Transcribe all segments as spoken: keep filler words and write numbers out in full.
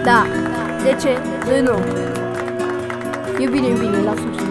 Da, de ce? De nu. E bine, e bine, lasă-mi și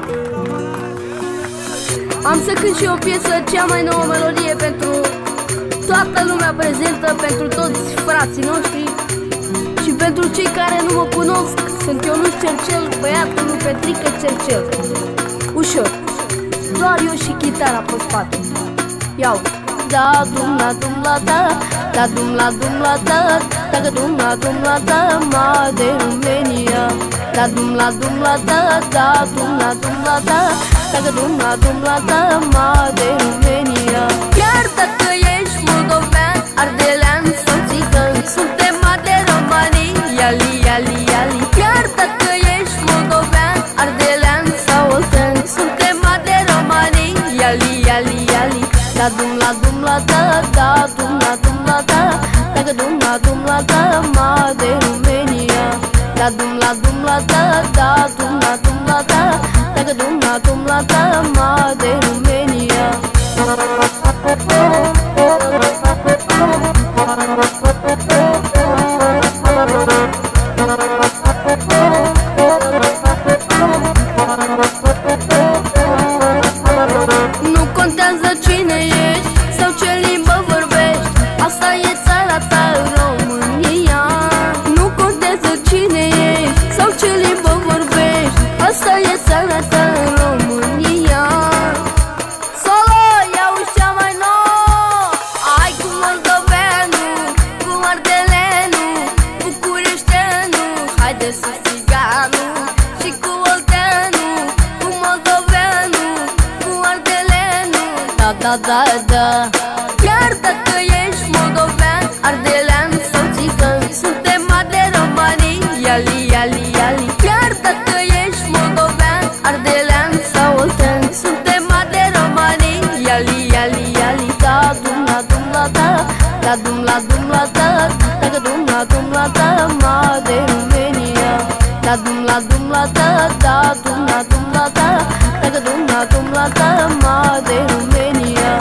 am să cânt și o piesă, cea mai nouă melodie pentru toată lumea prezentă, pentru toți frații noștri și pentru cei care nu mă cunosc. Sunt Ionuț Cercel, băiatul lui Petrică Cercel. Ușor, doar eu și chitara pe spate. Iau. Da dum la dum la da, da dum la dum la da, da dum la dum la da, ma de România. Da dum la dum la da, da dum la dum la da, da dum la dum la da, ma de România. Chiar dacă ești moldovean, ardelean sau țigan, suntem ma de romanii, iali, iali, iali. Chiar dacă ești moldovean, ardelean sau oltean, suntem ma de romanii, iali, iali, iali. Da dum la dum la da, da dum la dum la da, da dum la dum la da, ma de România. Da dum la dum la da, da dum la dum la da, da dum la dum la da, ma de România. Nu contează cine ești sau ce limbă vorbești, asta e țara ta, România. Nu contează cine ești sau ce limbă vorbești, asta e țara ta, România. Solo, iau-și cea mai nouă, ai cu moldoveanu, cu ardeleanu, bucureșteanu, haide să țiganu, și cu olteanu, cu moldoveanu, cu ardeleanu. Da, da, da, da. Chiar dacă ești moldovean, ardelean sau țigan, suntem ma de romanii, iali, iali, iali. Chiar dacă ești moldovean, ardelean sau oltean, suntem ma de romanii, iali, iali, iali. Da dum la dum la da, da dum la dum la da, da dum la dum la da, ma de România. Da dum la dum la da, da dum la dum la da, da dum la dum la da, ma de România.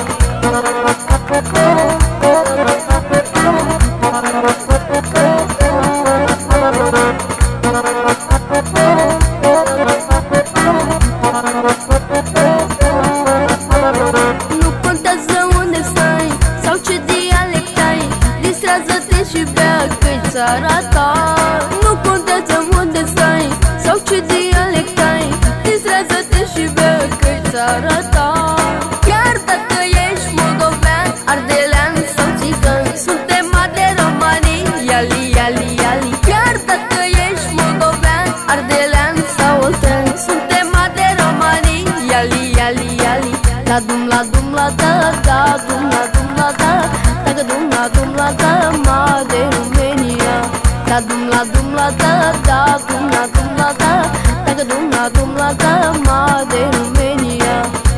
Nu contează unde stai sau ce dialect ai, distrează-te și bea că-i țara ta. Nu contează unde stai sau ce dialect ai, distrează-te și bea că-i țara ta. Chiar dacă ești moldovean, ardelean sau țigan, suntem ma de romanii, iali, iali, iali. Chiar dacă ești moldovean, ardelean sau oltean, suntem ma de romanii, iali, iali, iali. Da dum la dum la da, da dum la dum la da, da dum la dum la da, ma de România. Da dum la dum la da, da dum la dum la da, da dum la dum la da, ma de România.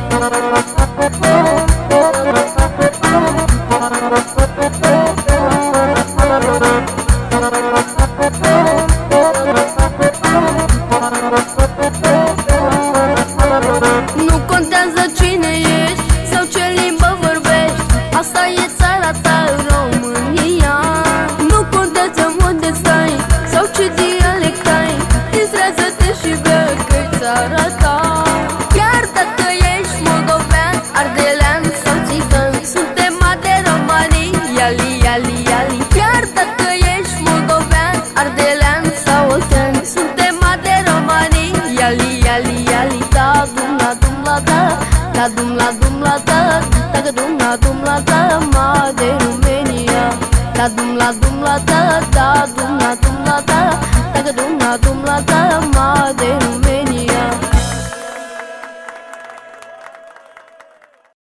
Nu contează cine ești sau ce limbă vorbești, asta e țara ta, România. Nu contează unde stai sau ce dialect ai, distrează-te și bea că-i țara ta. Chiar dacă ești moldovean, ardelean sau țigan, suntem ma de romanii, iali, iali, iali. Chiar dacă ești moldovean, ardelean sau oltean, suntem ma de romanii, iali, iali, iali. Da dum la dum la da, da dum la dum la da, da dum la dum la da, ma de România. Da dum la dum la da, da dum la dum la da, da dum la dum la da, ma de România.